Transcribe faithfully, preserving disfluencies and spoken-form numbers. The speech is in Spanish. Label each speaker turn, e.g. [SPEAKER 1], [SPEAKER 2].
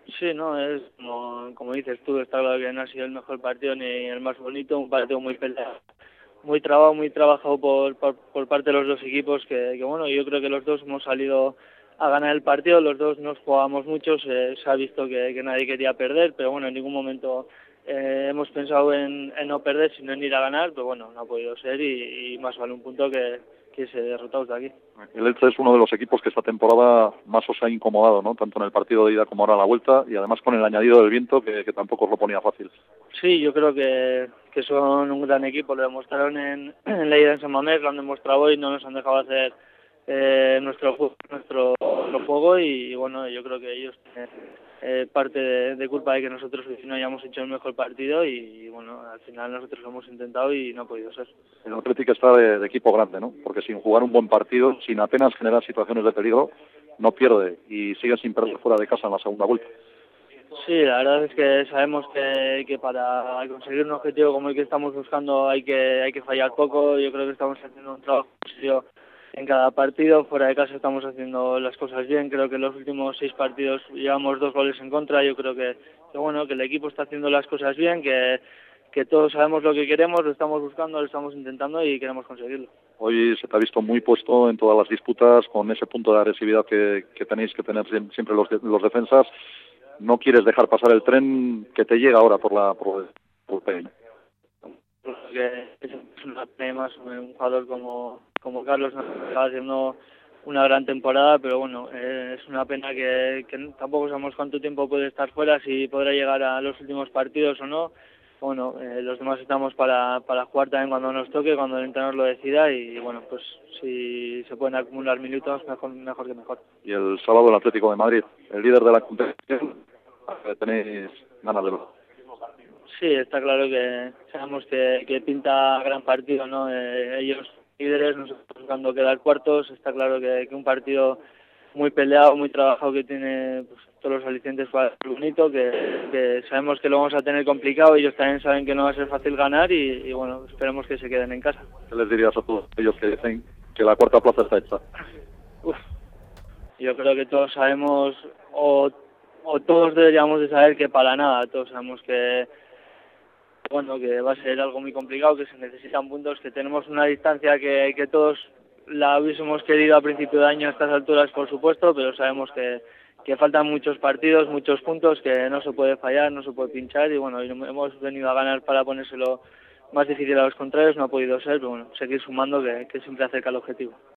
[SPEAKER 1] Sí, no, es como, como dices tú, está claro que no ha sido el mejor partido ni el más bonito, un partido muy peleado, muy trabado, muy trabajado por, por, por parte de los dos equipos, que, que bueno, yo creo que los dos hemos salido a ganar el partido, los dos nos jugamos mucho, se, se ha visto que, que nadie quería perder, pero bueno, en ningún momento eh, hemos pensado en, en no perder, sino en ir a ganar, pero bueno, no ha podido ser y, y más vale un punto que, que se derrotados de aquí.
[SPEAKER 2] El Elche es uno de los equipos que esta temporada más os ha incomodado, ¿no? Tanto en el partido de ida como ahora en la vuelta, y además con el añadido del viento que, que tampoco os lo ponía fácil.
[SPEAKER 1] Sí, yo creo que, que son un gran equipo, lo demostraron en, en la ida en San Mamés, lo han demostrado hoy, no nos han dejado hacer eh, nuestro, nuestro, nuestro juego y, y bueno, yo creo que ellos tienen eh, parte de, de culpa de que nosotros no hayamos hecho el mejor partido y, y bueno, al final nosotros lo hemos intentado y no ha podido ser.
[SPEAKER 2] El Atlético está de, de equipo grande, ¿no? Porque sin jugar un buen partido, sin apenas generar situaciones de peligro, no pierde y sigue sin perder fuera de casa en la segunda vuelta.
[SPEAKER 1] Sí, la verdad es que sabemos que, que para conseguir un objetivo como el que estamos buscando hay que hay que fallar poco. Yo creo que estamos haciendo un trabajo serio en cada partido. Fuera de casa estamos haciendo las cosas bien. Creo que en los últimos seis partidos llevamos dos goles en contra. Yo creo que, que bueno que el equipo está haciendo las cosas bien, que, que todos sabemos lo que queremos, lo estamos buscando, lo estamos intentando y queremos conseguirlo.
[SPEAKER 2] Hoy se te ha visto muy puesto en todas las disputas, con ese punto de agresividad que, que tenéis que tener siempre los, los defensas. No quieres dejar pasar el tren que te llega ahora por la por, por Peña.
[SPEAKER 1] Porque es una pena más un jugador como, como Carlos no está haciendo una gran temporada, pero bueno, eh, es una pena que, que tampoco sabemos cuánto tiempo puede estar fuera, si podrá llegar a los últimos partidos o no. Bueno, eh, los demás estamos para, para jugar también cuando nos toque, cuando el entrenador lo decida y bueno, pues si se pueden acumular minutos, mejor, mejor que mejor.
[SPEAKER 2] Y el sábado el Atlético de Madrid, el líder de la competición, tenéis ganas de verlo.
[SPEAKER 1] Sí, está claro que sabemos que, que pinta gran partido, ¿no? Eh, ellos líderes, nosotros buscando quedar cuartos, está claro que, que un partido muy peleado, muy trabajado, que tiene pues, todos los alicientes para ser bonito, que, que sabemos que lo vamos a tener complicado, ellos también saben que no va a ser fácil ganar y, y bueno, esperemos que se queden en casa.
[SPEAKER 2] ¿Qué les dirías a todos ellos que dicen que la cuarta plaza está hecha?
[SPEAKER 1] Uf, yo creo que todos sabemos, o, o todos deberíamos de saber que para nada, todos sabemos que bueno, que va a ser algo muy complicado, que se necesitan puntos, que tenemos una distancia que, que todos la hubiésemos querido a principio de año a estas alturas, por supuesto, pero sabemos que, que faltan muchos partidos, muchos puntos, que no se puede fallar, no se puede pinchar y bueno, hemos venido a ganar para ponérselo más difícil a los contrarios, no ha podido ser, pero bueno, seguir sumando que, que siempre acerca al objetivo.